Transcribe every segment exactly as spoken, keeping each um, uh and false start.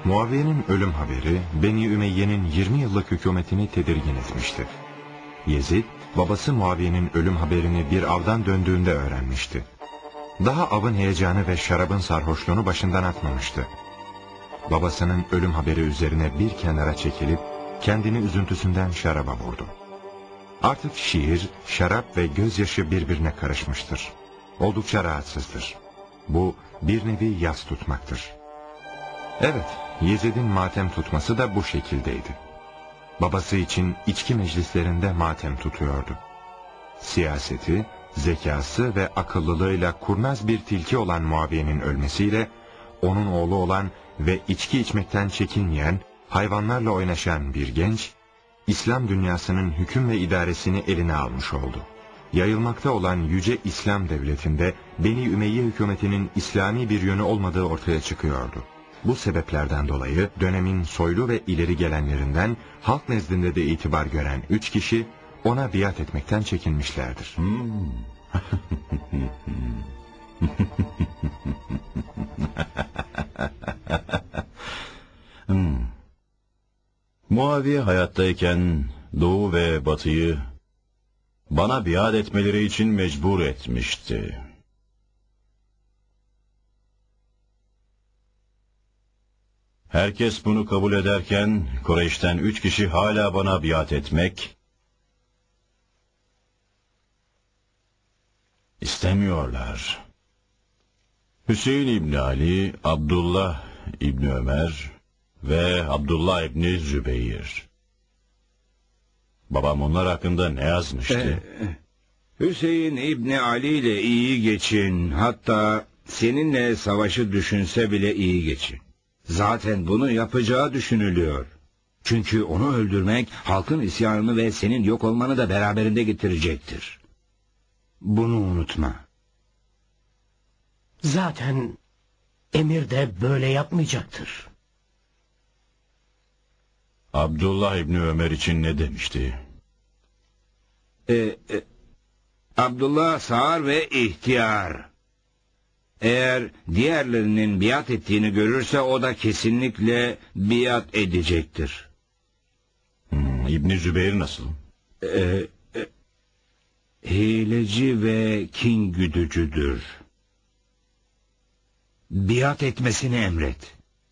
Muaviye'nin ölüm haberi Beni Ümeyye'nin yirmi yıllık hükümetini tedirgin etmişti. Yezid, babası Muaviye'nin ölüm haberini bir avdan döndüğünde öğrenmişti. Daha avın heyecanı ve şarabın sarhoşluğunu başından atmamıştı. Babasının ölüm haberi üzerine bir kenara çekilip kendini üzüntüsünden şaraba vurdu. Artık şiir, şarap ve gözyaşı birbirine karışmıştır. Oldukça rahatsızdır. Bu bir nevi yas tutmaktır. Evet, Yezid'in matem tutması da bu şekildeydi. Babası için içki meclislerinde matem tutuyordu. Siyaseti, zekası ve akıllılığıyla kurnaz bir tilki olan Muaviye'nin ölmesiyle, onun oğlu olan ve içki içmekten çekinmeyen, hayvanlarla oynaşan bir genç, İslam dünyasının hüküm ve idaresini eline almış oldu. Yayılmakta olan yüce İslam devletinde Beni Ümeyye hükümetinin İslami bir yönü olmadığı ortaya çıkıyordu. Bu sebeplerden dolayı dönemin soylu ve ileri gelenlerinden halk nezdinde de itibar gören üç kişi ona biat etmekten çekinmişlerdir. Hmm. hmm. Muaviye hayattayken Doğu ve Batı'yı bana biat etmeleri için mecbur etmişti. Herkes bunu kabul ederken Kureyş'ten üç kişi hala bana biat etmek istemiyorlar. Hüseyin İbni Ali, Abdullah İbni Ömer ve Abdullah İbni Zübeyir. Babam onlar hakkında ne yazmıştı? Ee, Hüseyin İbni Ali ile iyi geçin. Hatta seninle savaşı düşünse bile iyi geçin. Zaten bunu yapacağı düşünülüyor. Çünkü onu öldürmek halkın isyanını ve senin yok olmanı da beraberinde getirecektir. Bunu unutma. Zaten emir de böyle yapmayacaktır. Abdullah İbni Ömer için ne demişti? Ee, e, Abdullah sağır ve ihtiyar. Eğer diğerlerinin biat ettiğini görürse o da kesinlikle biat edecektir. Hmm, İbni Zübeyir nasıl? Ee, e, hileci ve kin güdücüdür. Biat etmesini emret.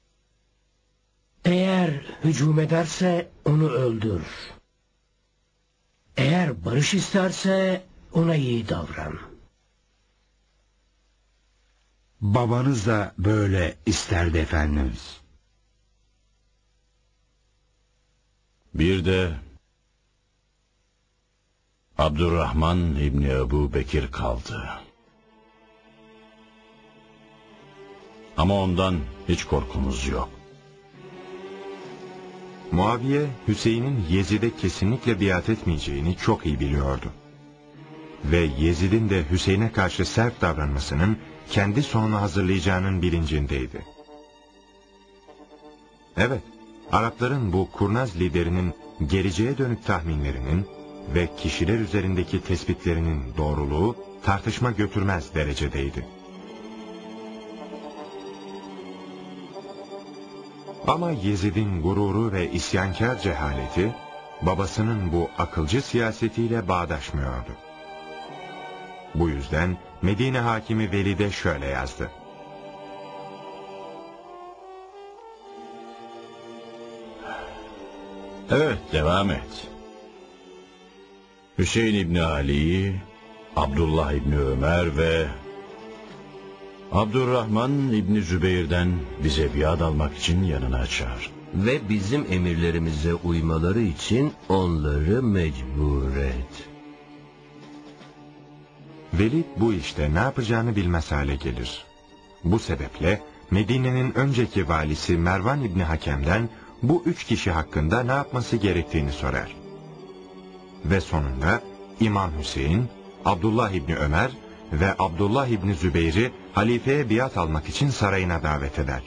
Eğer hücum ederse onu öldür. Eğer barış isterse ona iyi davran. Babanız da böyle isterdi efendimiz. Bir de Abdurrahman İbni Ebu Bekir kaldı. Ama ondan hiç korkumuz yok. Muaviye, Hüseyin'in Yezid'e kesinlikle biat etmeyeceğini çok iyi biliyordu. Ve Yezid'in de Hüseyin'e karşı sert davranmasının kendi sonunu hazırlayacağının bilincindeydi. Evet, Arapların bu kurnaz liderinin geleceğe dönük tahminlerinin ve kişiler üzerindeki tespitlerinin doğruluğu tartışma götürmez derecedeydi. Ama Yezid'in gururu ve isyankar cehaleti, babasının bu akılcı siyasetiyle bağdaşmıyordu. Bu yüzden Medine hakimi Velid'e şöyle yazdı. Evet, devam et. Hüseyin İbni Ali, Abdullah İbni Ömer ve Abdurrahman İbni Zübeyir'den bize biat almak için yanına çağır. Ve bizim emirlerimize uymaları için onları mecbur et. Velid bu işte ne yapacağını bilmez hale gelir. Bu sebeple Medine'nin önceki valisi Mervan İbni Hakem'den bu üç kişi hakkında ne yapması gerektiğini sorar. Ve sonunda İmam Hüseyin, Abdullah İbni Ömer ve Abdullah İbni Zübeyir'i halifeye biat almak için sarayına davet eder.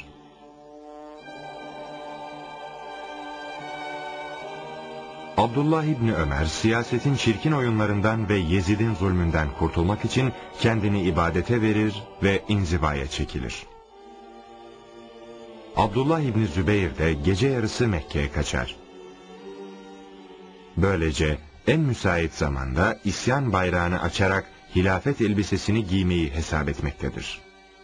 Abdullah İbni Ömer, siyasetin çirkin oyunlarından ve Yezid'in zulmünden kurtulmak için kendini ibadete verir ve inzivaya çekilir. Abdullah İbni Zübeyir de gece yarısı Mekke'ye kaçar. Böylece en müsait zamanda isyan bayrağını açarak hilafet elbisesini giymeyi hesap etmektedir.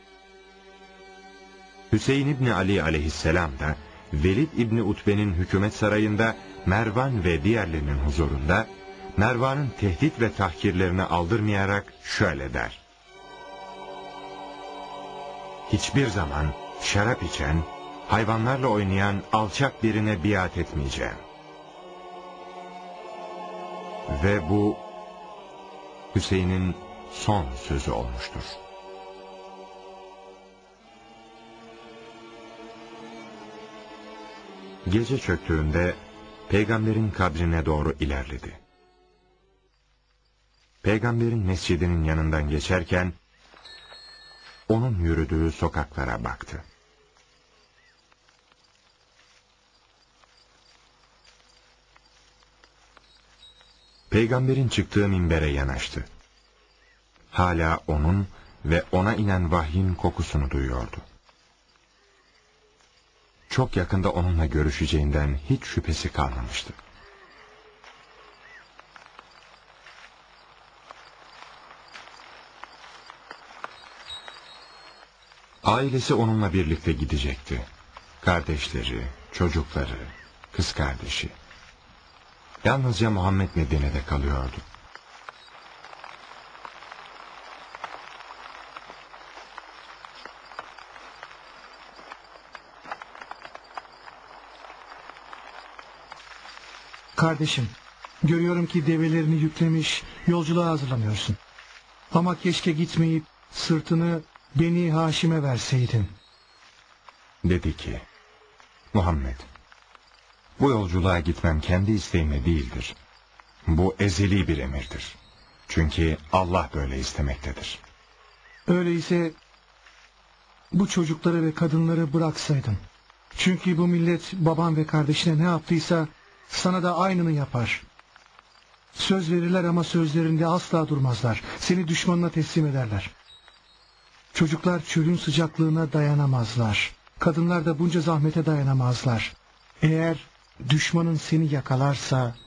Hüseyin İbni Ali aleyhisselam da Velid İbni Utbe'nin hükümet sarayında Mervan ve diğerlerinin huzurunda Mervan'ın tehdit ve tahkirlerini aldırmayarak şöyle der: hiçbir zaman şarap içen, hayvanlarla oynayan alçak birine biat etmeyeceğim. Ve bu Hüseyin'in son sözü olmuştur. Gece çöktüğünde Peygamberin kabrine doğru ilerledi. Peygamberin mescidinin yanından geçerken onun yürüdüğü sokaklara baktı. Peygamberin çıktığı minbere yanaştı. Hala onun ve ona inen vahyin kokusunu duyuyordu. Çok yakında onunla görüşeceğinden hiç şüphesi kalmamıştı. Ailesi onunla birlikte gidecekti. Kardeşleri, çocukları, kız kardeşi. Yalnızca Muhammed Medine'de kalıyordu. Kardeşim, görüyorum ki develerini yüklemiş, yolculuğa hazırlanıyorsun. Ama keşke gitmeyip sırtını Beni Haşim'e verseydin. Dedi ki, Muhammed, bu yolculuğa gitmem kendi isteğimle değildir. Bu ezeli bir emirdir. Çünkü Allah böyle istemektedir. Öyleyse bu çocukları ve kadınları bıraksaydın. Çünkü bu millet baban ve kardeşine ne yaptıysa sana da aynını yapar. Söz verirler ama sözlerinde asla durmazlar. Seni düşmanına teslim ederler. Çocuklar çölün sıcaklığına dayanamazlar. Kadınlar da bunca zahmete dayanamazlar. Eğer düşmanın seni yakalarsa...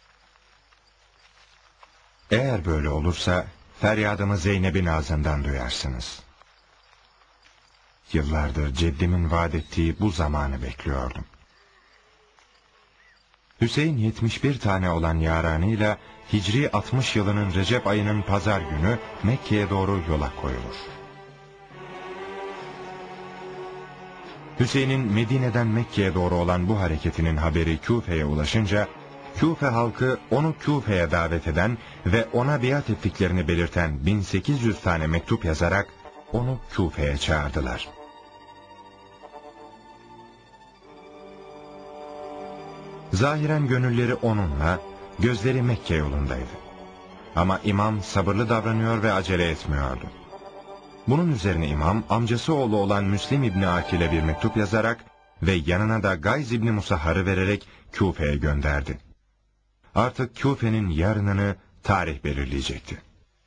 Eğer böyle olursa feryadımı Zeynep'in ağzından duyarsınız. Yıllardır ceddimin vaat ettiği bu zamanı bekliyordum. Hüseyin yetmiş bir tane olan yaranıyla Hicri altmış yılının Recep ayının pazar günü Mekke'ye doğru yola koyulur. Hüseyin'in Medine'den Mekke'ye doğru olan bu hareketinin haberi Küfe'ye ulaşınca, Küfe halkı onu Küfe'ye davet eden ve ona biat ettiklerini belirten bin sekiz yüz tane mektup yazarak onu Küfe'ye çağırdılar. Zahiren gönülleri onunla, gözleri Mekke yolundaydı. Ama imam sabırlı davranıyor ve acele etmiyordu. Bunun üzerine imam amcası oğlu olan Müslim İbni Akil'e bir mektup yazarak ve yanına da Gayz İbni Musahhar'ı vererek Küfe'ye gönderdi. Artık Küfe'nin yarınını tarih belirleyecekti.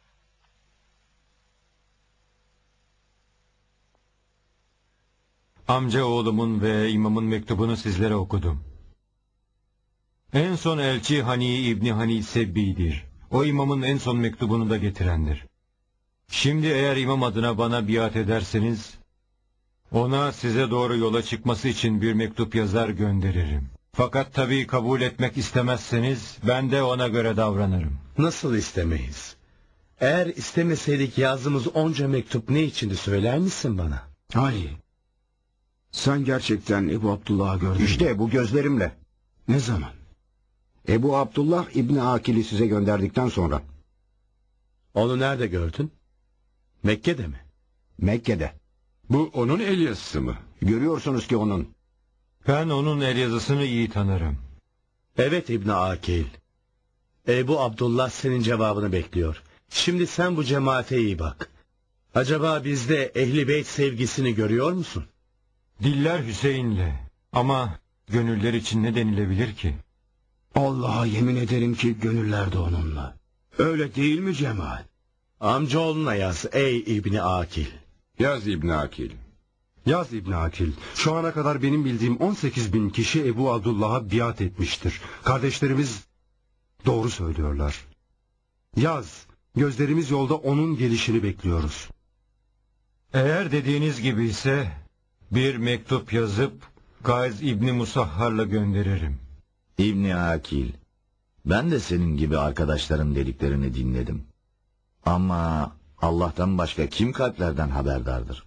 Amca oğlumun ve imamın mektubunu sizlere okudum. En son elçi Hani İbni Hani Sebbi'dir. O imamın en son mektubunu da getirendir. Şimdi eğer imam adına bana biat ederseniz, ona size doğru yola çıkması için bir mektup yazar gönderirim. Fakat tabii kabul etmek istemezseniz, ben de ona göre davranırım. Nasıl istemeyiz? Eğer istemeseydik yazdığımız onca mektup ne içindi söyler misin bana? Ali, sen gerçekten Ebu Abdullah'ı gördün mü? İşte bu gözlerimle. Ne zaman? Ebu Abdullah İbni Akil'i size gönderdikten sonra. Onu nerede gördün? Mekke'de mi? Mekke'de. Bu onun el yazısı mı? Görüyorsunuz ki onun. Ben onun el yazısını iyi tanırım. Evet İbni Akil. Ebu Abdullah senin cevabını bekliyor. Şimdi sen bu cemaate iyi bak. Acaba bizde Ehl-i Beyt sevgisini görüyor musun? Diller Hüseyin'le. Ama gönüller için ne denilebilir ki? Allah'a yemin ederim ki gönüller de onunla. Öyle değil mi Cemal? Amcaoğluna yaz ey İbni Akil. Yaz İbni Akil. Yaz İbni Akil, şu ana kadar benim bildiğim on sekiz bin kişi Ebu Abdullah'a biat etmiştir. Kardeşlerimiz doğru söylüyorlar. Yaz, gözlerimiz yolda onun gelişini bekliyoruz. Eğer dediğiniz gibi ise bir mektup yazıp Gayz İbni Musahhar'la gönderirim. İbni Akil, ben de senin gibi arkadaşların dediklerini dinledim. Ama Allah'tan başka kim kalplerden haberdardır?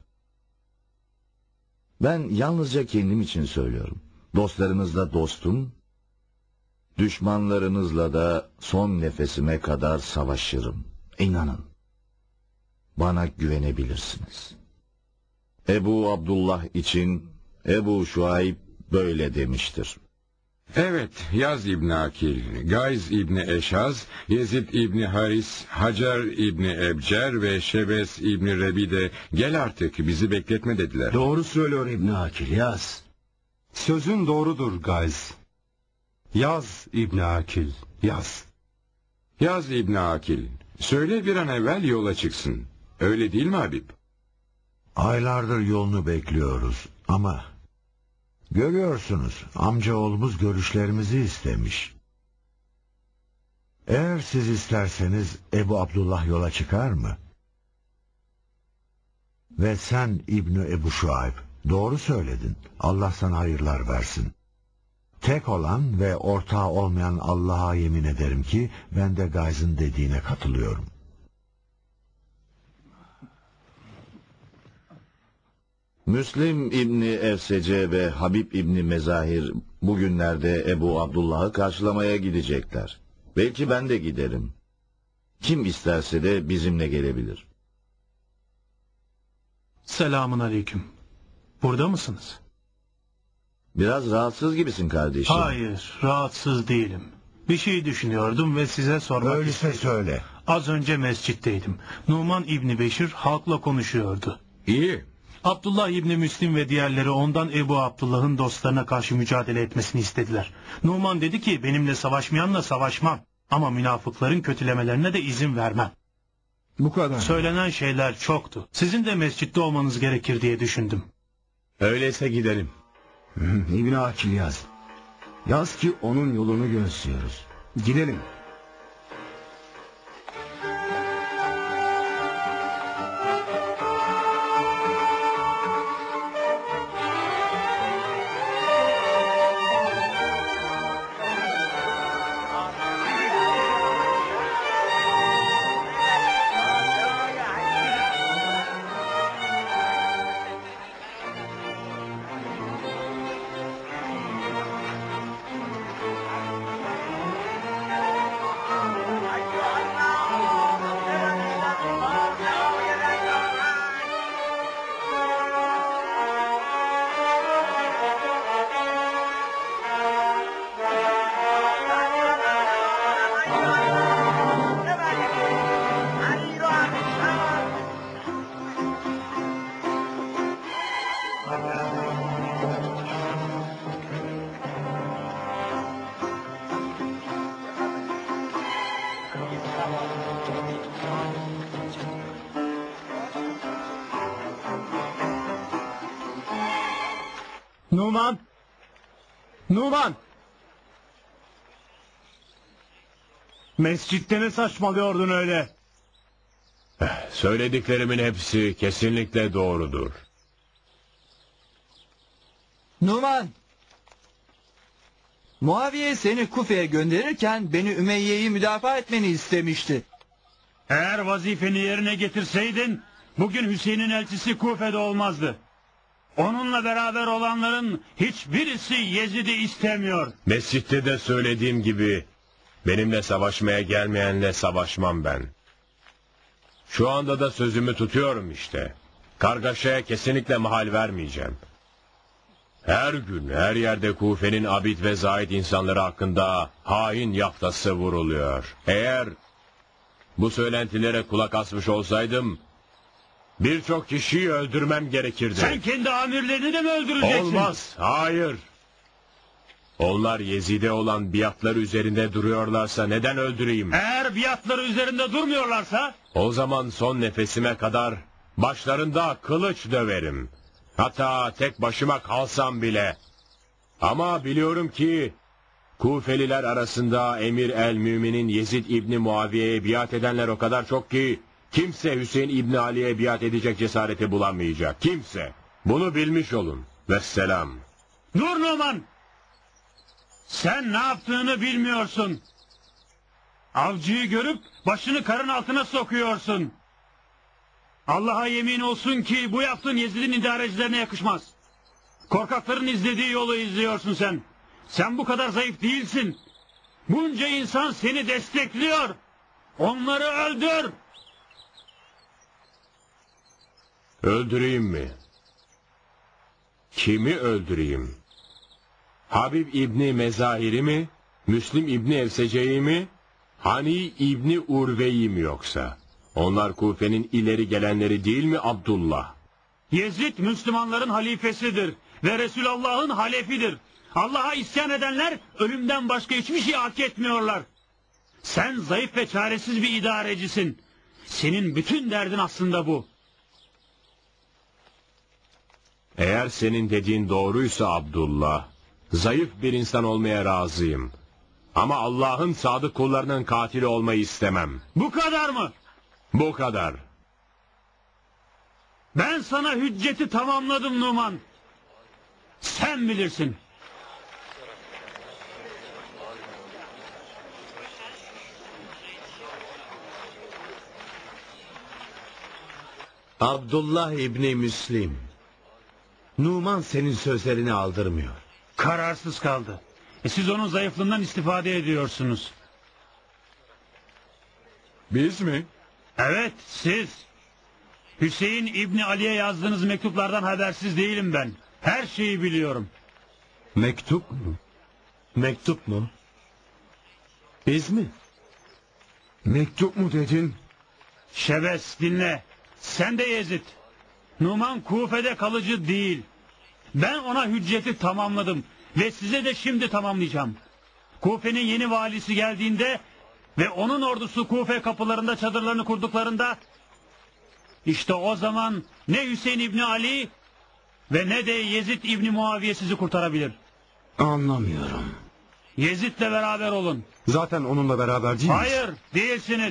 Ben yalnızca kendim için söylüyorum. Dostlarınızla dostum, düşmanlarınızla da son nefesime kadar savaşırım. İnanın, bana güvenebilirsiniz. Ebu Abdullah için Ebu Şuayb böyle demiştir. Evet, Yaz İbni Akil, Gayz İbni Eşaz, Yezid İbni Haris, Hacer İbni Ebcer ve Şebes İbni Rebi de gel artık bizi bekletme dediler. Doğru söylüyor İbni Akil, yaz. Sözün doğrudur Gayz. Yaz İbni Akil, yaz. Yaz İbni Akil, söyle bir an evvel yola çıksın. Öyle değil mi Habib? Aylardır yolunu bekliyoruz ama görüyorsunuz amcaoğlumuz görüşlerimizi istemiş. Eğer siz isterseniz Ebu Abdullah yola çıkar mı? Ve sen İbni Ebu Şuayb doğru söyledin. Allah sana hayırlar versin. Tek olan ve ortağı olmayan Allah'a yemin ederim ki ben de Gayz'ın dediğine katılıyorum. Müslim İbni Efsece ve Habib İbni Mezahir bugünlerde Ebu Abdullah'ı karşılamaya gidecekler. Belki ben de giderim. Kim isterse de bizimle gelebilir. Selamun aleyküm. Burada mısınız? Biraz rahatsız gibisin kardeşim. Hayır, rahatsız değilim. Bir şey düşünüyordum ve size sormak Öyleyse istedim. söyle. Az önce mescitteydim. Numan İbni Beşir halkla konuşuyordu. İyi. Abdullah İbni Müslim ve diğerleri ondan Ebu Abdullah'ın dostlarına karşı mücadele etmesini istediler. Numan dedi ki benimle savaşmayanla savaşmam. Ama münafıkların kötülemelerine de izin vermem. Bu kadar. Söylenen şeyler çoktu. Sizin de mescitte olmanız gerekir diye düşündüm. Öyleyse gidelim. İbni Akil yaz. Yaz ki onun yolunu gözlüyoruz. Gidelim. Numan! Numan! Mescitte ne saçmalıyordun öyle? Söylediklerimin hepsi kesinlikle doğrudur. Numan! Muaviye seni Kufe'ye gönderirken beni Ümeyye'yi müdafaa etmeni istemişti. Eğer vazifeni yerine getirseydin bugün Hüseyin'in elçisi Kufe'de olmazdı. Onunla beraber olanların hiçbirisi Yezid'i istemiyor. Mescitte de söylediğim gibi benimle savaşmaya gelmeyenle savaşmam ben. Şu anda da sözümü tutuyorum işte. Kargaşaya kesinlikle mahal vermeyeceğim. Her gün her yerde Kufe'nin abid ve zahid insanları hakkında hain yaftası vuruluyor. Eğer bu söylentilere kulak asmış olsaydım birçok kişiyi öldürmem gerekirdi. Sen kendi amirlerini de mi öldüreceksin? Olmaz, hayır. Onlar Yezid'e olan biatları üzerinde duruyorlarsa neden öldüreyim? Eğer biatları üzerinde durmuyorlarsa? O zaman son nefesime kadar başlarında kılıç döverim. Hatta tek başıma kalsam bile. Ama biliyorum ki Kufeliler arasında Emir el-Mümin'in Yezid İbni Muaviye'ye biat edenler o kadar çok ki kimse Hüseyin İbni Ali'ye biat edecek cesareti bulamayacak. Kimse. Bunu bilmiş olun. Vesselam. Dur Numan! Sen ne yaptığını bilmiyorsun. Avcıyı görüp başını karın altına sokuyorsun. Allah'a yemin olsun ki bu yaptığın Yezid'in idarecilerine yakışmaz. Korkakların izlediği yolu izliyorsun sen. Sen bu kadar zayıf değilsin. Bunca insan seni destekliyor. Onları öldür. Öldüreyim mi? Kimi öldüreyim? Habib İbni Mezahir'i mi? Müslim İbni Evsece'yi mi? Hani İbni Urve'yi mi yoksa? Onlar Kufe'nin ileri gelenleri değil mi Abdullah? Yezid Müslümanların halifesidir ve Resulullah'ın halefidir. Allah'a isyan edenler ölümden başka hiçbir şey hak etmiyorlar. Sen zayıf ve çaresiz bir idarecisin. Senin bütün derdin aslında bu. Eğer senin dediğin doğruysa Abdullah, zayıf bir insan olmaya razıyım. Ama Allah'ın sadık kullarının katili olmayı istemem. Bu kadar mı? Bu kadar. Ben sana hücceti tamamladım Numan. Sen bilirsin. Abdullah İbni Müslim. Numan senin sözlerini aldırmıyor. Kararsız kaldı. E siz onun zayıflığından istifade ediyorsunuz. Biz mi? Evet, siz. Hüseyin İbni Ali'ye yazdığınız mektuplardan habersiz değilim ben. Her şeyi biliyorum. Mektup mu? Mektup mu? Biz mi? Mektup mu dedin? Şebes dinle. Sen de Yezid. Numan Kufe'de kalıcı değil. Ben ona hücceti tamamladım. Ve size de şimdi tamamlayacağım. Kufe'nin yeni valisi geldiğinde ve onun ordusu Kufe kapılarında çadırlarını kurduklarında işte o zaman ne Hüseyin İbni Ali ve ne de Yezid İbni Muaviye sizi kurtarabilir. Anlamıyorum. Yezid'le beraber olun. Zaten onunla beraber değil miyiz? Hayır, değilsiniz.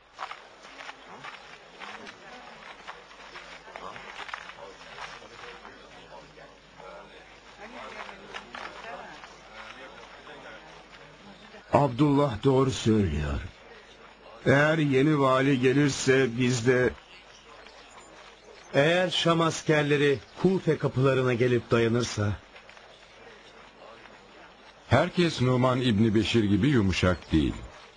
Abdullah doğru söylüyor. Eğer yeni vali gelirse biz de... Eğer Şam askerleri Kufe kapılarına gelip dayanırsa... Herkes Numan İbni Beşir gibi yumuşak değil.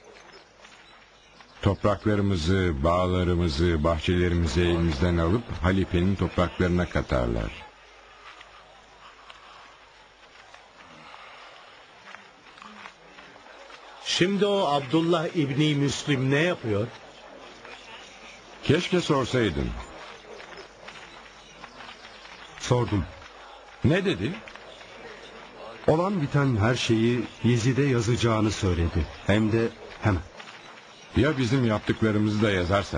Topraklarımızı, bağlarımızı, bahçelerimizi elimizden alıp halifenin topraklarına katarlar. Şimdi o Abdullah İbni Müslim ne yapıyor? Keşke sorsaydın. Sordum. Ne dedi? Olan biten her şeyi Yezid'e yazacağını söyledi. Hem de hemen. Ya bizim yaptıklarımızı da yazarsa?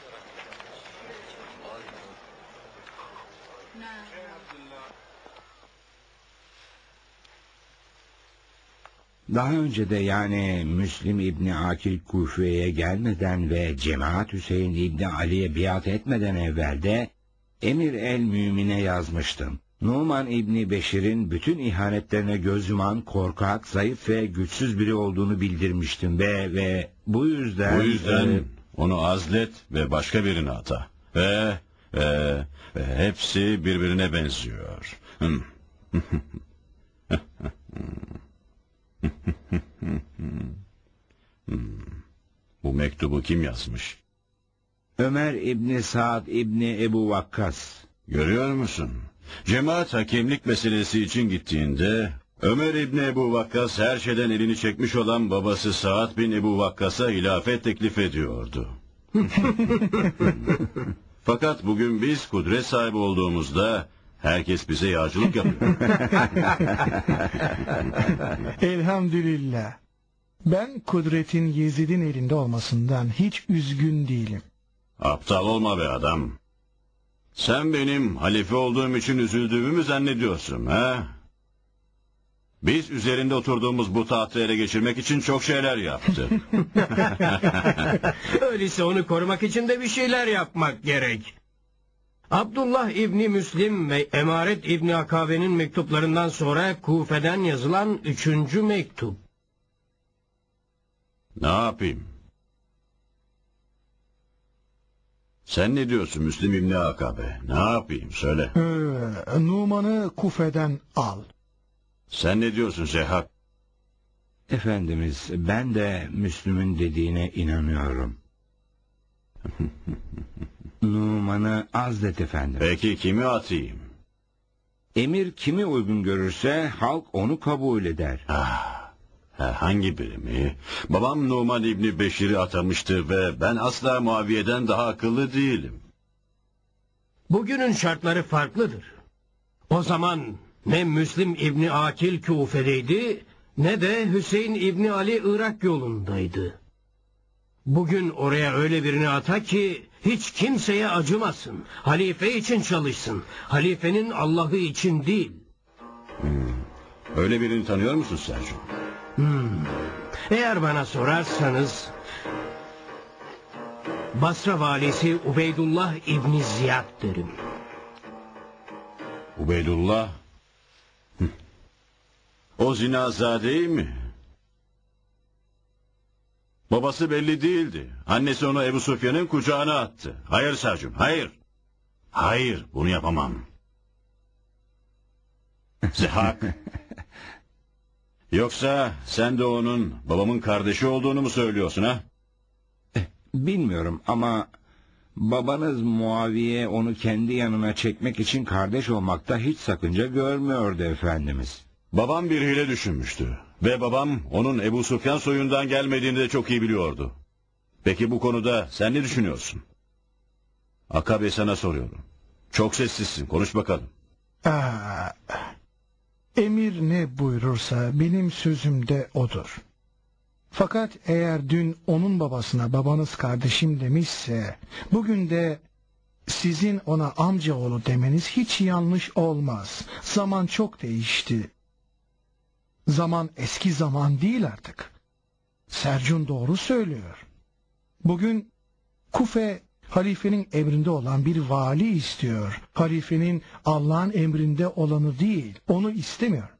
Daha önce de yani Müslim İbni Akil Kufe'ye gelmeden ve Cemaat Hüseyin İbni Ali'ye biat etmeden evvel de Emir el-Mümin'e yazmıştım. Numan İbni Beşir'in bütün ihanetlerine göz yuman, korkak, zayıf ve güçsüz biri olduğunu bildirmiştim ve ve bu yüzden... Bu yüzden e, onu azlet ve başka birine ata. Ve, ve, ve hepsi birbirine benziyor. Hmm. Hmm. Bu mektubu kim yazmış? Ömer İbni Saad İbni Ebu Vakkas. Görüyor musun? Cemaat hakemlik meselesi için gittiğinde Ömer İbni Ebu Vakkas her şeyden elini çekmiş olan babası Saad bin Ebu Vakkas'a hilafet teklif ediyordu. Fakat bugün biz kudret sahibi olduğumuzda herkes bize yağcılık yapıyor. Elhamdülillah. Ben kudretin Yezid'in elinde olmasından hiç üzgün değilim. Aptal olma be adam. Sen benim halife olduğum için üzüldüğümü mü zannediyorsun, ha? Biz üzerinde oturduğumuz bu tahtı ele geçirmek için çok şeyler yaptık. Öyleyse onu korumak için de bir şeyler yapmak gerek. Abdullah İbni Müslim ve Emaret İbni Akabe'nin mektuplarından sonra Kufe'den yazılan üçüncü mektup. Ne yapayım? Sen ne diyorsun Müslim İbni Akabe? Ne yapayım söyle. Ee, Numan'ı Kufe'den al. Sen ne diyorsun Zehak? Efendimiz, ben de Müslüm'ün dediğine inanıyorum. Numan'ı azlet efendim. Peki kimi atayım? Emir kimi uygun görürse halk onu kabul eder. Ah, herhangi biri mi? Babam Numan İbni Beşir'i atamıştı ve ben asla Muaviye'den daha akıllı değilim. Bugünün şartları farklıdır. O zaman ne Müslim İbni Akil Kufe'deydi ne de Hüseyin İbni Ali Irak yolundaydı. Bugün oraya öyle birini ata ki hiç kimseye acımasın. Halife için çalışsın. Halifenin Allah'ı için değil. Hmm. Öyle birini tanıyor musun Sercan? Hmm. Eğer bana sorarsanız Basra valisi Ubeydullah İbni Ziyad derim. Ubeydullah? O zinazade mi? Babası belli değildi. Annesi onu Ebu Sufyan'ın kucağına attı. Hayır Sercum, hayır. Hayır, bunu yapamam. Zehak. Yoksa sen de onun babamın kardeşi olduğunu mu söylüyorsun ha? Bilmiyorum ama babanız Muaviye onu kendi yanına çekmek için kardeş olmakta hiç sakınca görmüyordu Efendimiz. Babam bir hile düşünmüştü. Ve babam onun Ebu Sufyan soyundan gelmediğini de çok iyi biliyordu. Peki bu konuda sen ne düşünüyorsun? Akabe sana soruyorum. Çok sessizsin, konuş bakalım. Aa, emir ne buyurursa benim sözüm de odur. Fakat eğer dün onun babasına babanız kardeşim demişse, bugün de sizin ona amcaoğlu demeniz hiç yanlış olmaz. Zaman çok değişti. Zaman eski zaman değil artık. Sercun doğru söylüyor. Bugün Kufe halifenin emrinde olan bir vali istiyor. Halifenin Allah'ın emrinde olanı değil, onu istemiyor.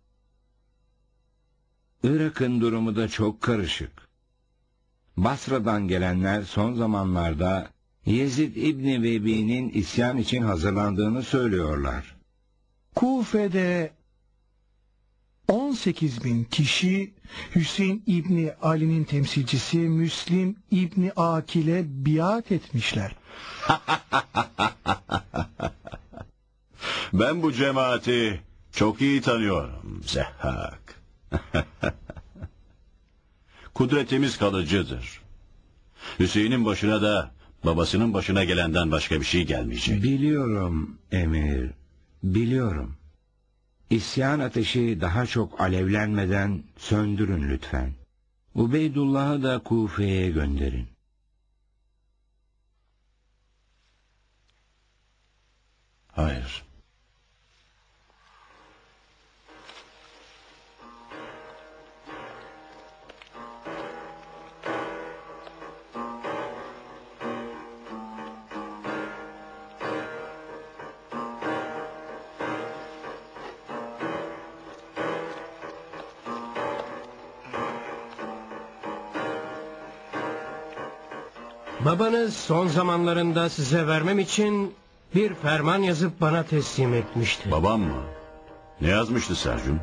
Irak'ın durumu da çok karışık. Basra'dan gelenler son zamanlarda Yezid İbni Vebi'nin isyan için hazırlandığını söylüyorlar. Kufe'de on sekiz bin kişi Hüseyin İbni Ali'nin temsilcisi Müslim İbni Akil'e biat etmişler. Ben bu cemaati çok iyi tanıyorum Zehhak. Kudretimiz kalıcıdır. Hüseyin'in başına da babasının başına gelenden başka bir şey gelmeyecek. Biliyorum Emir, biliyorum. İsyan ateşi daha çok alevlenmeden söndürün lütfen. Ubeydullah'ı da Kufe'ye gönderin. Hayır. Babanız son zamanlarında size vermem için bir ferman yazıp bana teslim etmişti. Babam mı? Ne yazmıştı Sercun?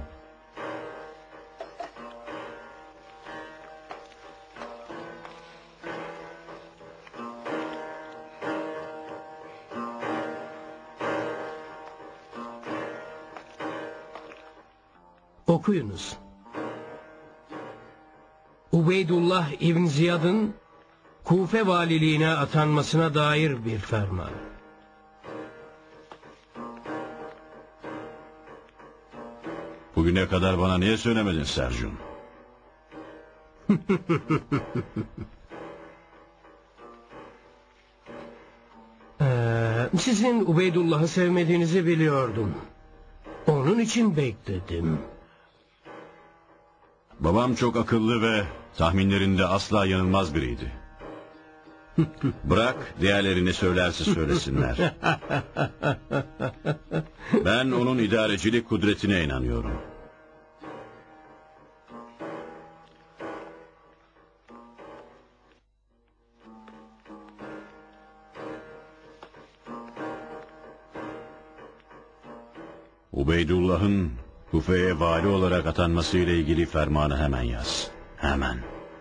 Okuyunuz. Ubeydullah İbn Ziyad'ın Kufe valiliğine atanmasına dair bir ferman. Bugüne kadar bana niye söylemedin Sercun? ee, Sizin Ubeydullah'ı sevmediğinizi biliyordum. Onun için bekledim. Babam çok akıllı ve tahminlerinde asla yanılmaz biriydi. Bırak diğerleri ne söylerse söylesinler. Ben onun idarecilik kudretine inanıyorum. Ubeydullah'ın Kufe'ye vali olarak atanması ile ilgili fermanı hemen yaz. Hemen.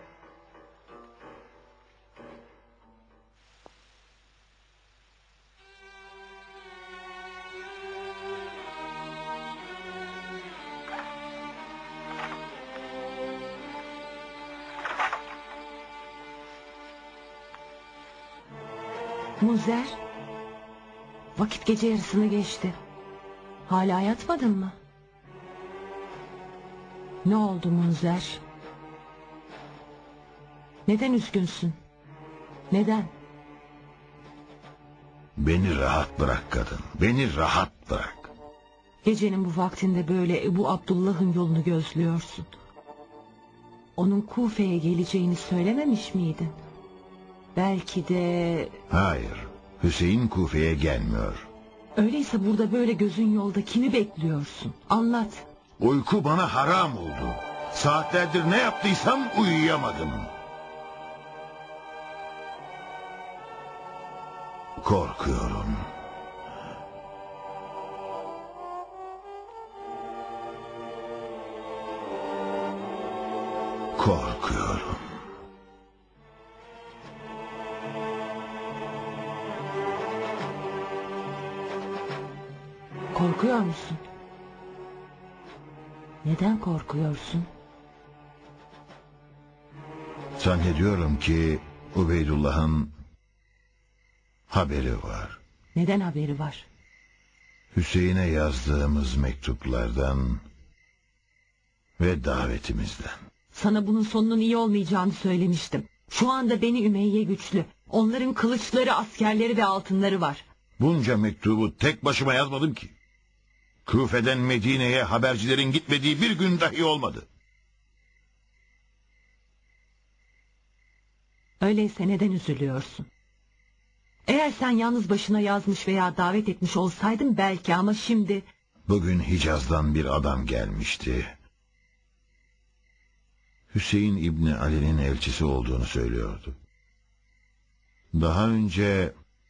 Munzer, vakit gece yarısını geçti. Hala yatmadın mı? Ne oldu Munzer? Neden üzgünsün? Neden? Beni rahat bırak kadın. Beni rahat bırak. Gecenin bu vaktinde böyle Ebu Abdullah'ın yolunu gözlüyorsun. Onun Kufe'ye geleceğini söylememiş miydin? Belki de... Hayır. Hüseyin Kufe'ye gelmiyor. Öyleyse burada böyle gözün yolda kimi bekliyorsun? Anlat. Uyku bana haram oldu. Saatlerdir ne yaptıysam uyuyamadım. Korkuyorum. Korkuyorum. Korkuyor musun? Neden korkuyorsun? Zannediyorum ki Ubeydullah'ın haberi var. Neden haberi var? Hüseyin'e yazdığımız mektuplardan ve davetimizden. Sana bunun sonunun iyi olmayacağını söylemiştim. Şu anda Beni Ümeyye güçlü. Onların kılıçları, askerleri ve altınları var. Bunca mektubu tek başıma yazmadım ki. Küfe'den Medine'ye habercilerin gitmediği bir gün dahi olmadı. Öyleyse neden üzülüyorsun? Eğer sen yalnız başına yazmış veya davet etmiş olsaydın belki, ama şimdi... Bugün Hicaz'dan bir adam gelmişti. Hüseyin İbni Ali'nin elçisi olduğunu söylüyordu. Daha önce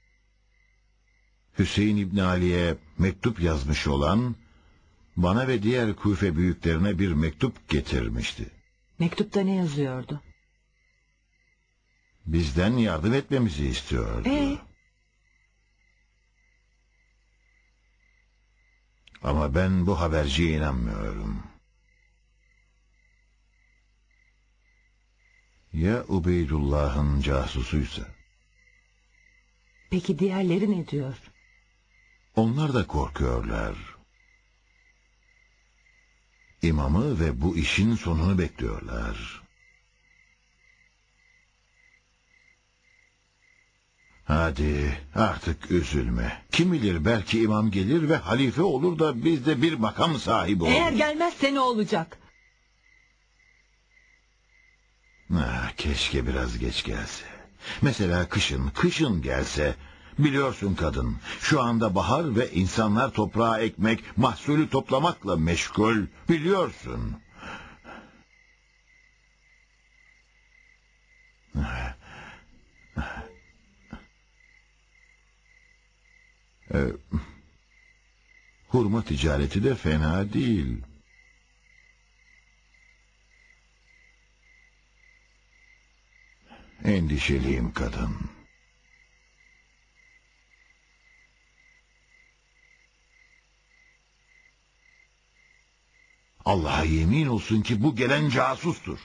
Hüseyin İbni Ali'ye mektup yazmış olan, bana ve diğer Küfe büyüklerine bir mektup getirmişti. Mektupta ne yazıyordu? Bizden yardım etmemizi istiyordu. Ee? Ama ben bu haberciye inanmıyorum. Ya Ubeydullah'ın casusuysa? Peki diğerleri ne diyor? Onlar da korkuyorlar. İmamı ve bu işin sonunu bekliyorlar. Hadi artık üzülme. Kim bilir, belki imam gelir ve halife olur da biz de bir makam sahibi oluruz. Eğer gelmezse ne olacak? Ah, keşke biraz geç gelse. Mesela kışın, kışın gelse. Biliyorsun kadın, şu anda bahar ve insanlar toprağa ekmek, mahsulü toplamakla meşgul. Biliyorsun. Ee, hurma ticareti de fena değil. Endişeliyim kadın. Allah'a yemin olsun ki bu gelen casustur.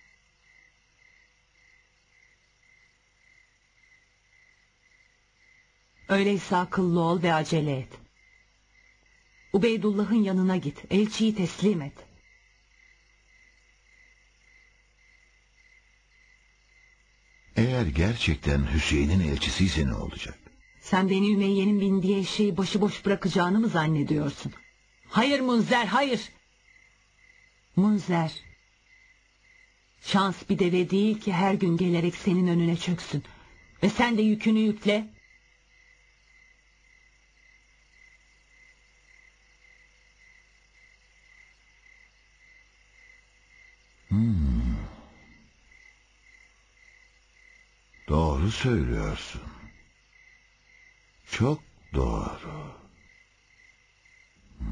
Öyleyse akıllı ol ve acele et. Ubeydullah'ın yanına git, elçiyi teslim et. Eğer gerçekten Hüseyin'in elçisiyse ne olacak? Sen Beni Ümeyye'nin bindiği eşeği başıboş bırakacağını mı zannediyorsun? Hayır Munzer, hayır. Munzer. Şans bir deve değil ki her gün gelerek senin önüne çöksün. Ve sen de yükünü yükle. Hmm. Doğru söylüyorsun. Çok doğru. Hmm.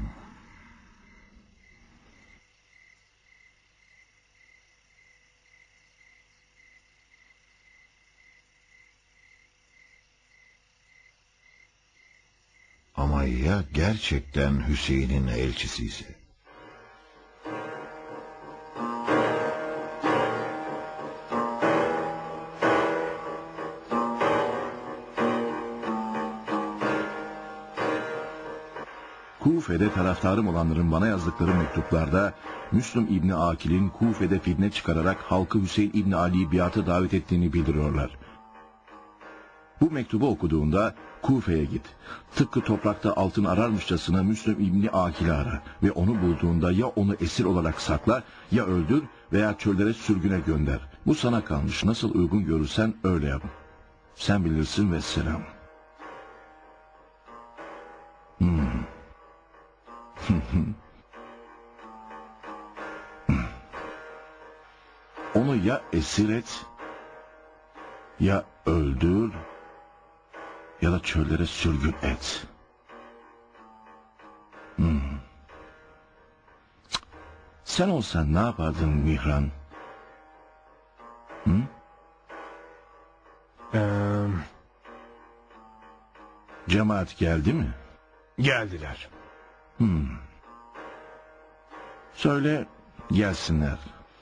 Ama ya gerçekten Hüseyin'in elçisi ise? Kufe'de taraftarım olanların bana yazdıkları mektuplarda Müslüm İbni Akil'in Kufe'de fitne çıkararak halkı Hüseyin İbni Ali'yi biata davet ettiğini bildiriyorlar. Bu mektubu okuduğunda Kufe'ye git. Tıpkı toprakta altın ararmışçasına Müslüm İbni Akil'i ara ve onu bulduğunda ya onu esir olarak sakla ya öldür veya çöllere sürgüne gönder. Bu sana kalmış. Nasıl uygun görürsen öyle yap. Sen bilirsin ve selam. Hmm. Onu ya esir et, ya öldür, ya da çöllere sürgün et. Hmm. Sen olsan ne yapardın Mihran? Hı? Ee, Cemaat geldi mi? Geldiler. Hmm. Söyle gelsinler.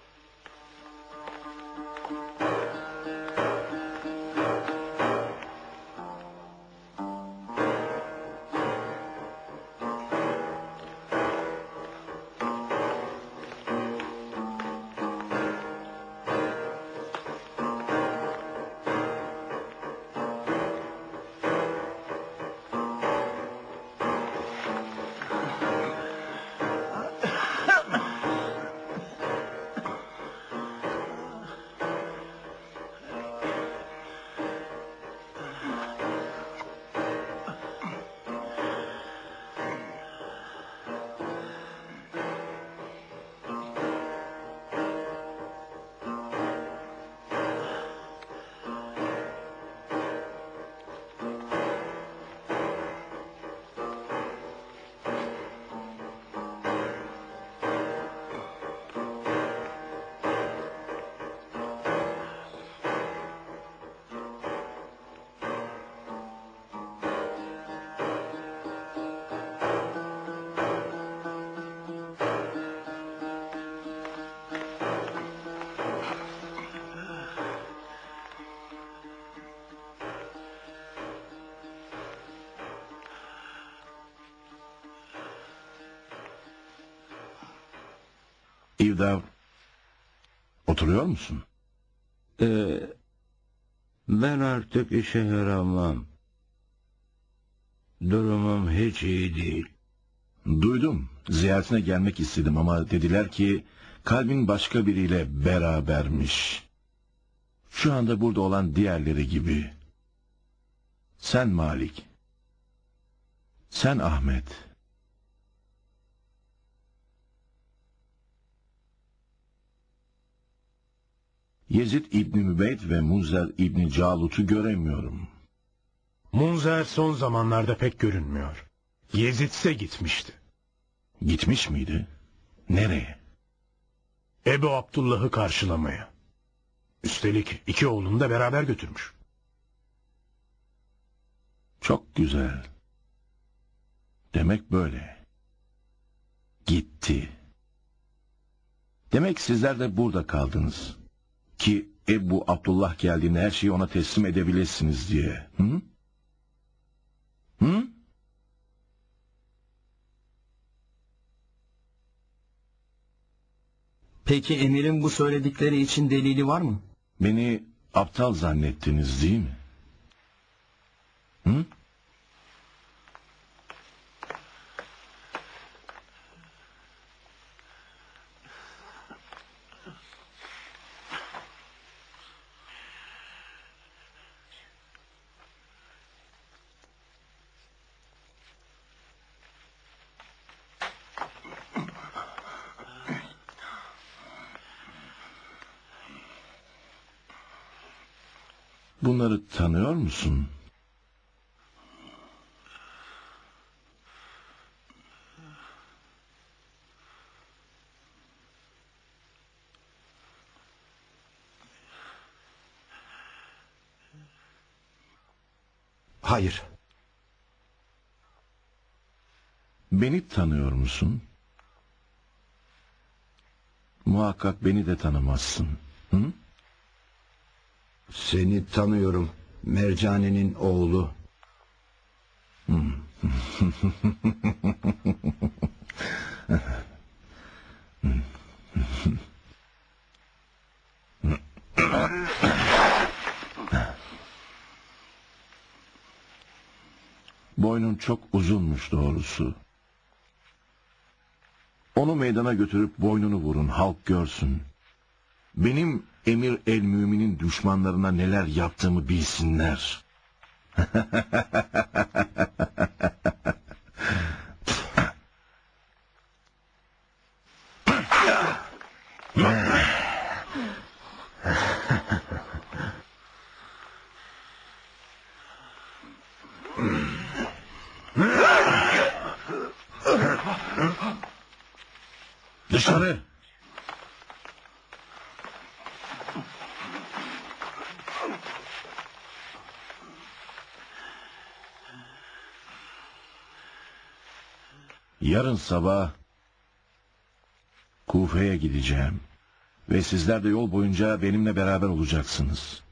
İvdav, oturuyor musun? Ee, ben artık işe yaramam. Durumum hiç iyi değil. Duydum. Ziyaretine gelmek istedim ama dediler ki kalbin başka biriyle berabermiş. Şu anda burada olan diğerleri gibi. Sen Malik. Sen Ahmet. Yezid İbni Mübeyd ve Munzer İbni Calut'u göremiyorum. Munzer son zamanlarda pek görünmüyor. Yezid ise gitmişti. Gitmiş miydi? Nereye? Ebu Abdullah'ı karşılamaya. Üstelik iki oğlunu da beraber götürmüş. Çok güzel. Demek böyle. Gitti. Demek sizler de burada kaldınız. Ki Ebu Abdullah geldiğinde her şeyi ona teslim edebilirsiniz diye. Hı? Hı? Peki emirin bu söyledikleri için delili var mı? Beni aptal zannettiniz değil mi? Hı? Bunları tanıyor musun? Hayır. Beni tanıyor musun? Muhakkak beni de tanımazsın. Hı? Seni tanıyorum. Mercane'nin oğlu. Hmm. Boynun çok uzunmuş doğrusu. Onu meydana götürüp boynunu vurun, halk görsün. Benim Emir el Mümin'in düşmanlarına neler yaptığımı bilsinler. Dışarı! Yarın sabah Kufe'ye gideceğim ve sizler de yol boyunca benimle beraber olacaksınız.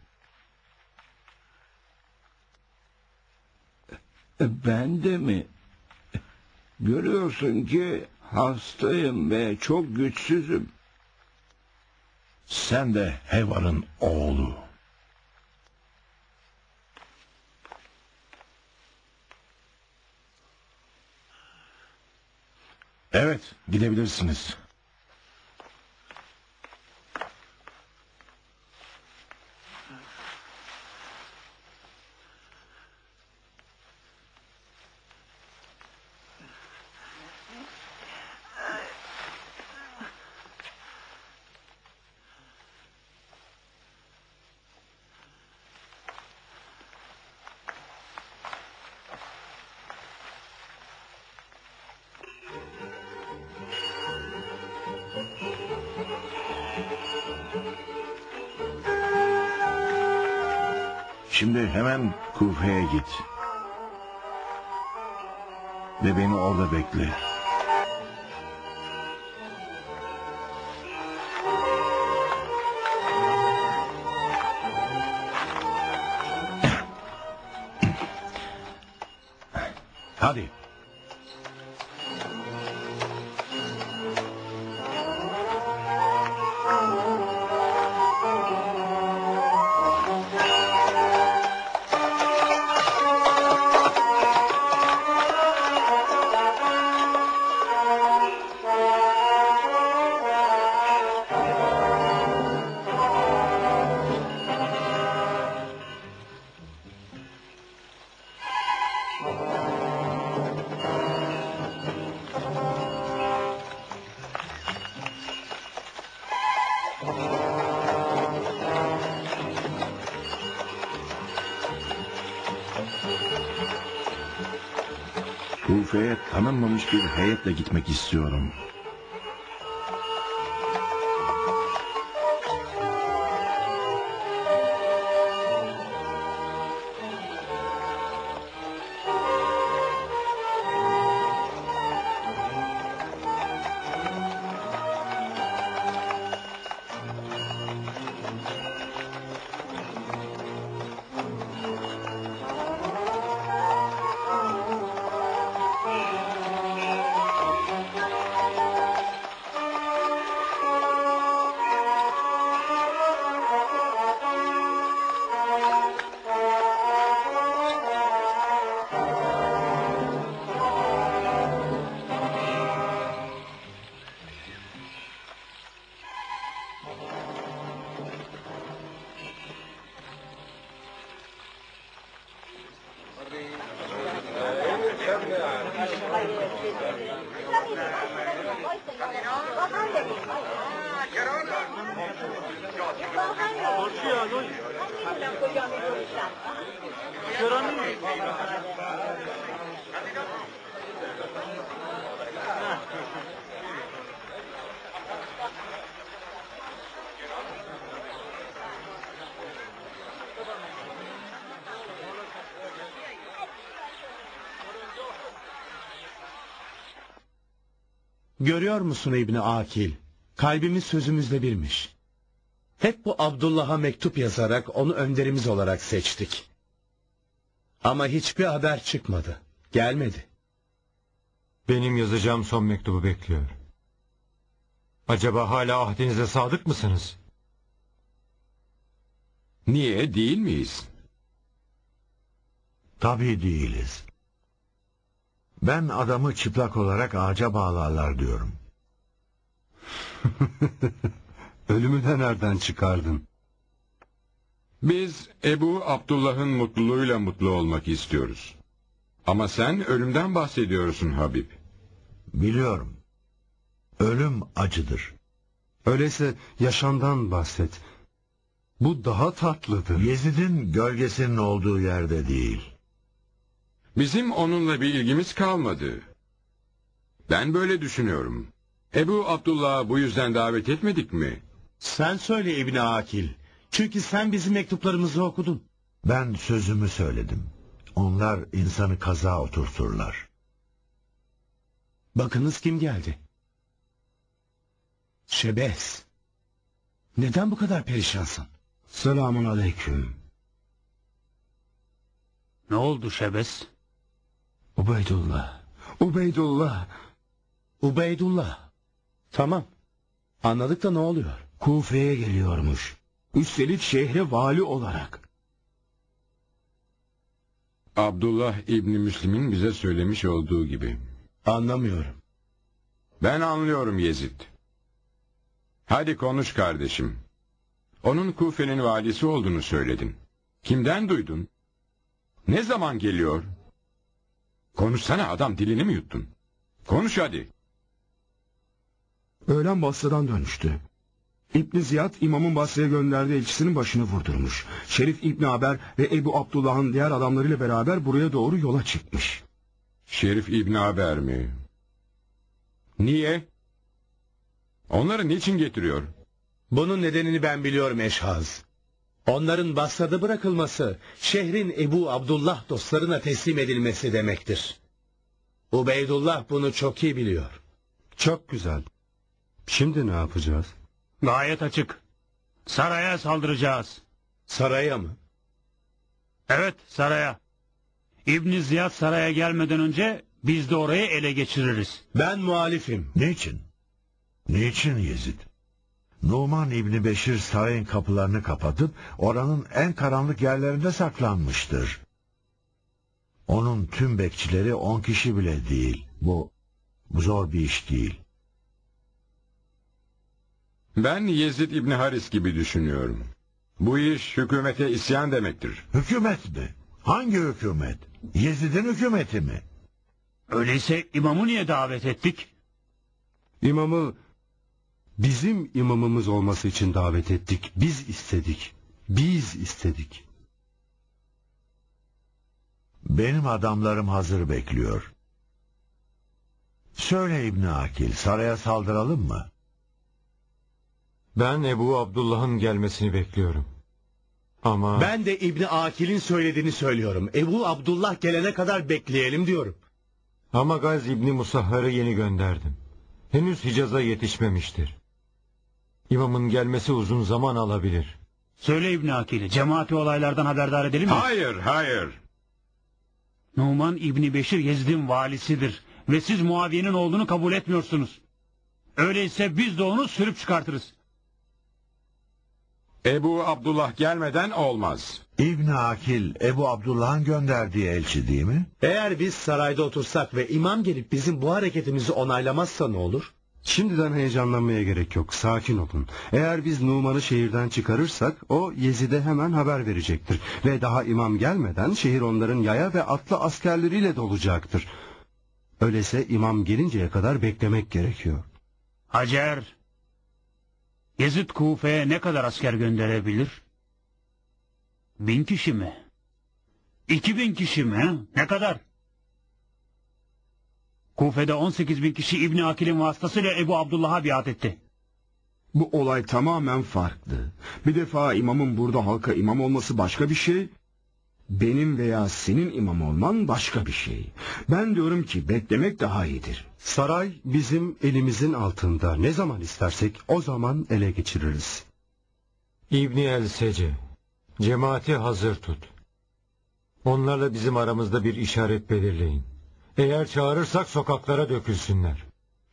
Ben de mi? Görüyorsun ki hastayım ve çok güçsüzüm. Sen de Hevar'ın oğlu. Evet, gidebilirsiniz. Şimdi hemen Kufe'ye git. Ve beni orada bekle. Hadi. Kufe'ye tanınmamış bir heyetle gitmek istiyorum. Görüyor musun İbni Akil? Kalbimiz sözümüzle birmiş. Hep bu Abdullah'a mektup yazarak onu önderimiz olarak seçtik. Ama hiçbir haber çıkmadı. Gelmedi. Benim yazacağım son mektubu bekliyor. Acaba hala ahdinize sadık mısınız? Niye, değil miyiz? Tabii değiliz. Ben adamı çıplak olarak ağaca bağlarlar diyorum. Ölümü de nereden çıkardın? Biz Ebu Abdullah'ın mutluluğuyla mutlu olmak istiyoruz. Ama sen ölümden bahsediyorsun Habib. Biliyorum. Ölüm acıdır. Öyleyse yaşamdan bahset. Bu daha tatlıdır. Yezid'in gölgesinin olduğu yerde değil. Bizim onunla bir ilgimiz kalmadı. Ben böyle düşünüyorum. Ebu Abdullah'ı bu yüzden davet etmedik mi? Sen söyle İbni Akil. Çünkü sen bizim mektuplarımızı okudun. Ben sözümü söyledim. Onlar insanı kaza oturturlar. Bakınız kim geldi. Şebes. Neden bu kadar perişansın? Selamun aleyküm. Ne oldu Şebes? Ubeydullah. Ubeydullah. Ubeydullah. Tamam. Anladık da ne oluyor? Kufe'ye geliyormuş. Üstelik şehre vali olarak. Abdullah İbni Müslim'in bize söylemiş olduğu gibi. Anlamıyorum. Ben anlıyorum Yezid. Hadi konuş kardeşim. Onun Kufe'nin valisi olduğunu söyledin. Kimden duydun? Ne zaman geliyor? Konuşsana adam, dilini mi yuttun? Konuş hadi. Öğlen Basra'dan dönmüştü. İbn Ziyad imamın Basra'ya gönderdiği elçisinin başını vurdurmuş. Şerif İbni Haber ve Ebu Abdullah'ın diğer adamlarıyla beraber buraya doğru yola çıkmış. Şerif İbni Haber mi? Niye? Onları niçin getiriyor? Bunun nedenini ben biliyorum Eşhaz. Onların Basra'da bırakılması, şehrin Ebu Abdullah dostlarına teslim edilmesi demektir. Ubeydullah bunu çok iyi biliyor. Çok güzel. Şimdi ne yapacağız? Gayet açık. Saraya saldıracağız. Saraya mı? Evet, saraya. İbn Ziyad saraya gelmeden önce biz de orayı ele geçiririz. Ben muhalifim. Niçin? Niçin Yezid? Numan İbni Beşir sarayın kapılarını kapatıp oranın en karanlık yerlerinde saklanmıştır. Onun tüm bekçileri on kişi bile değil. Bu, bu zor bir iş değil. Ben Yezid İbni Haris gibi düşünüyorum. Bu iş hükümete isyan demektir. Hükümet mi? Hangi hükümet? Yezid'in hükümeti mi? Öyleyse imamı niye davet ettik? İmamı bizim imamımız olması için davet ettik. Biz istedik. Biz istedik. Benim adamlarım hazır bekliyor. Söyle İbni Akil, saraya saldıralım mı? Ben Ebu Abdullah'ın gelmesini bekliyorum. Ama... Ben de İbni Akil'in söylediğini söylüyorum. Ebu Abdullah gelene kadar bekleyelim diyorum. Ama Gaz İbni Musahhar'ı yeni gönderdim. Henüz Hicaz'a yetişmemiştir. İmamın gelmesi uzun zaman alabilir. Söyle İbni Akil'i, cemaati olaylardan haberdar edelim mi? Hayır, hayır. Numan İbni Beşir Yezid'in valisidir ve siz Muaviye'nin oğlunu kabul etmiyorsunuz. Öyleyse biz de onu sürüp çıkartırız. Ebu Abdullah gelmeden olmaz. İbni Akil, Ebu Abdullah'ın gönderdiği elçi değil mi? Eğer biz sarayda otursak ve imam gelip bizim bu hareketimizi onaylamazsa ne olur? Şimdiden heyecanlanmaya gerek yok. Sakin olun. Eğer biz Numan'ı şehirden çıkarırsak o Yezid'e hemen haber verecektir. Ve daha imam gelmeden şehir onların yaya ve atlı askerleriyle dolacaktır. Öyleyse imam gelinceye kadar beklemek gerekiyor. Hacer, Yezid Kufe'ye ne kadar asker gönderebilir? Bin kişi mi? İki bin kişi mi? He? Ne kadar? Kufe'de on sekiz bin kişi İbni Akil'in vasıtasıyla Ebu Abdullah'a biat etti. Bu olay tamamen farklı. Bir defa imamın burada halka imam olması başka bir şey. Benim veya senin imam olman başka bir şey. Ben diyorum ki beklemek daha iyidir. Saray bizim elimizin altında. Ne zaman istersek o zaman ele geçiririz. İbni el-Sece, cemaati hazır tut. Onlarla bizim aramızda bir işaret belirleyin. Eğer çağırırsak sokaklara dökülsünler.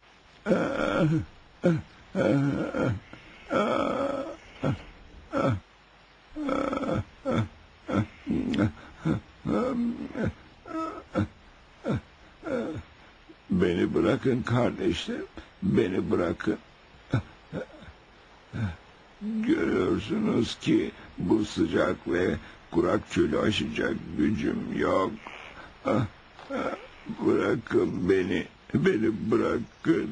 Beni bırakın kardeşlerim, beni bırakın. Görüyorsunuz ki bu sıcak ve kurak çölü aşacak gücüm yok. Bırakın beni, beni bırakın.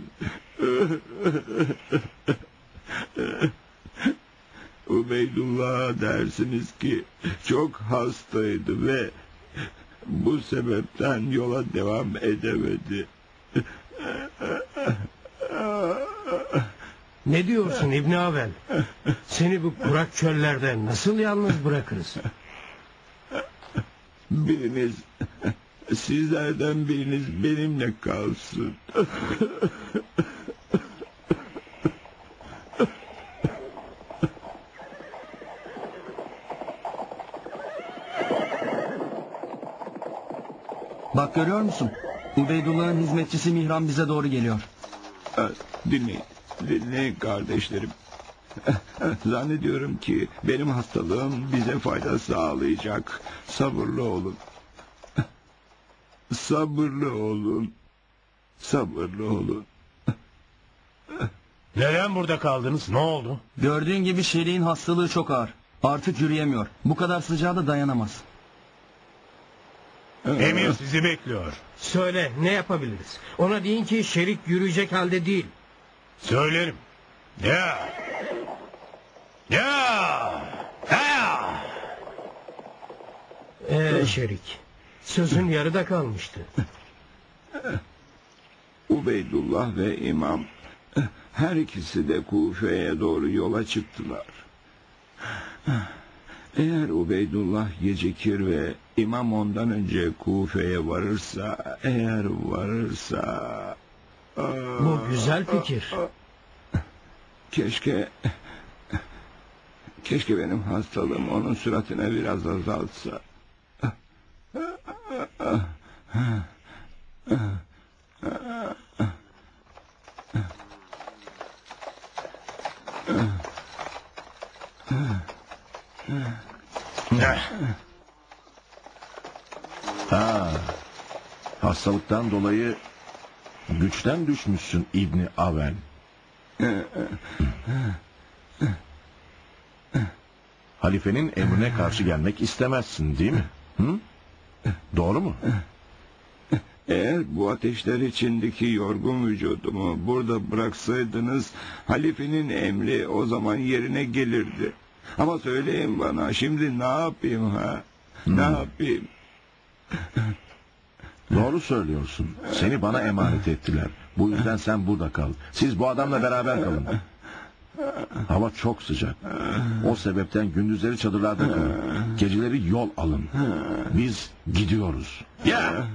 Ubeydullah dersiniz ki çok hastaydı ve bu sebepten yola devam edemedi. Ne diyorsun İbni Avel? Seni bu kurak çöllerde nasıl yalnız bırakırız? Biriniz, sizlerden biriniz benimle kalsın. Bak görüyor musun? Ubeydullah'ın hizmetçisi Mihran bize doğru geliyor. Dinleyin, dinleyin kardeşlerim. Zannediyorum ki benim hastalığım bize fayda sağlayacak. Sabırlı olun. Sabırlı olun. Sabırlı olun. Neden burada kaldınız? Ne oldu? Gördüğün gibi Şerik'in hastalığı çok ağır. Artık yürüyemiyor. Bu kadar sıcağa da dayanamaz. Emir sizi bekliyor. Söyle, ne yapabiliriz? Ona deyin ki Şerik yürüyecek halde değil. Söylerim. Ya. Ya. Ya. Ee Şerik, sözün yarıda kalmıştı. Ubeydullah ve imam her ikisi de Kufe'ye doğru yola çıktılar. Eğer Ubeydullah gecikir ve imam ondan önce Kufe'ye varırsa, eğer varırsa... Bu güzel fikir. Keşke... Keşke benim hastalığım onun süratine biraz azaltsa. Ha, hastalıktan dolayı güçten düşmüşsün İbni Avel. Halifenin emrine karşı gelmek istemezsin değil mi? Hı? Doğru mu? Eğer bu ateşler içindeki yorgun vücudumu burada bıraksaydınız, halifenin emri o zaman yerine gelirdi. Ama söyleyin bana, şimdi ne yapayım ha? Hmm. Ne yapayım? Doğru söylüyorsun. Seni bana emanet ettiler. Bu yüzden sen burada kal. Siz bu adamla beraber kalın. Hava çok sıcak. O sebepten gündüzleri çadırlarda kalın. Geceleri yol alın. Biz gidiyoruz. Ya!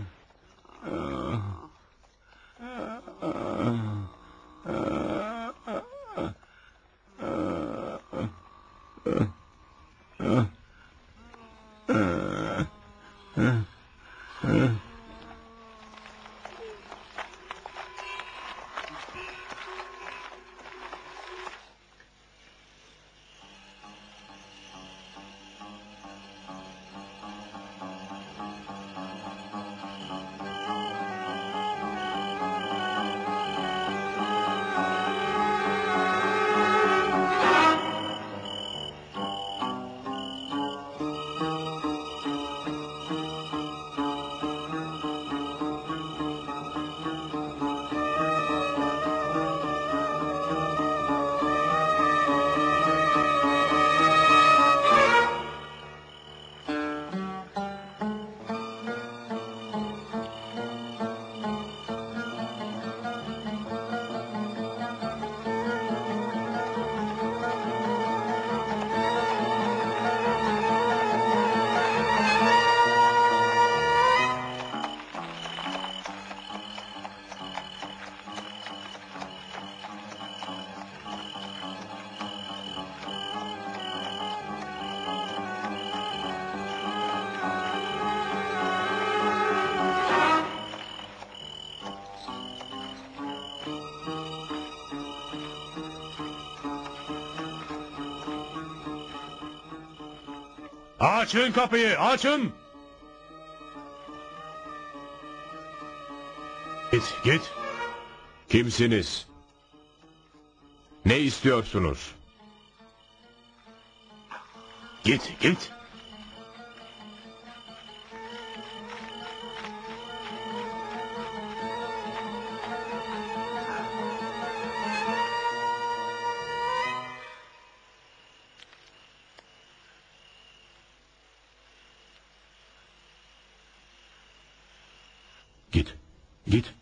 Açın kapıyı, açın! Git, git. Kimsiniz? Ne istiyorsunuz? Git, git. Git, git.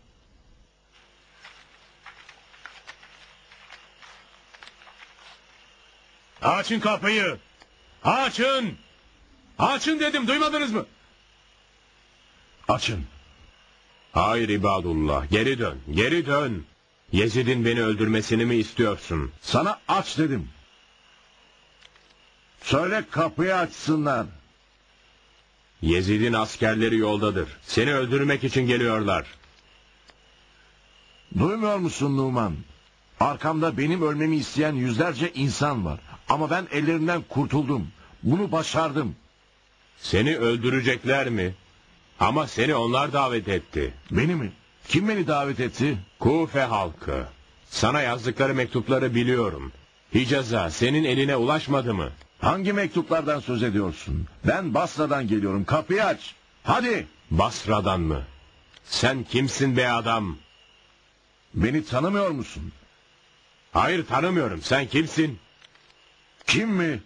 Açın kapıyı. Açın. Açın dedim, duymadınız mı? Açın. Hayır İbadullah, geri dön, geri dön. Yezid'in beni öldürmesini mi istiyorsun? Sana aç dedim. Söyle kapıyı açsınlar. Yezid'in askerleri yoldadır. Seni öldürmek için geliyorlar. Duymuyor musun Numan? Arkamda benim ölmemi isteyen yüzlerce insan var. Ama ben ellerinden kurtuldum. Bunu başardım. Seni öldürecekler mi? Ama seni onlar davet etti. Beni mi? Kim beni davet etti? Kufe halkı. Sana yazdıkları mektupları biliyorum. Hicaz'a senin eline ulaşmadı mı? Hangi mektuplardan söz ediyorsun? Ben Basra'dan geliyorum. Kapıyı aç. Hadi. Basra'dan mı? Sen kimsin be adam? Beni tanımıyor musun? Hayır, tanımıyorum. Sen kimsin? Kim mi?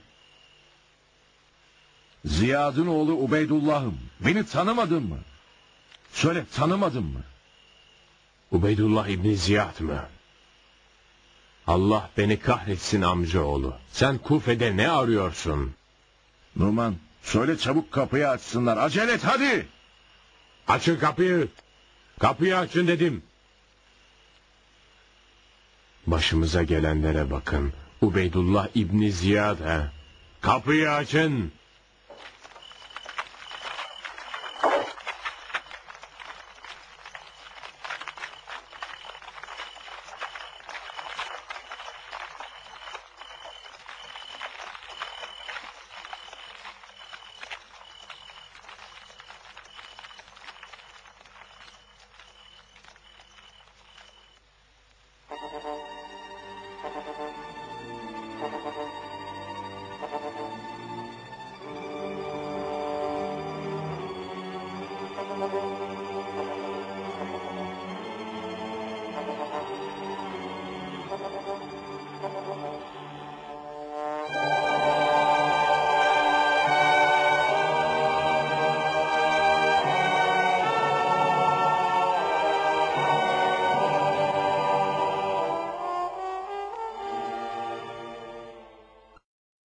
Ziyad'ın oğlu Ubeydullah'ım. Beni tanımadın mı? Söyle, tanımadın mı? Ubeydullah İbni Ziyad mı? Allah beni kahretsin amcaoğlu. Sen Kufe'de ne arıyorsun? Numan, söyle çabuk kapıyı açsınlar. Acele et hadi. Açın kapıyı. Kapıyı açın dedim. Başımıza gelenlere bakın. Ubeydullah İbni Ziyad ha. Kapıyı açın.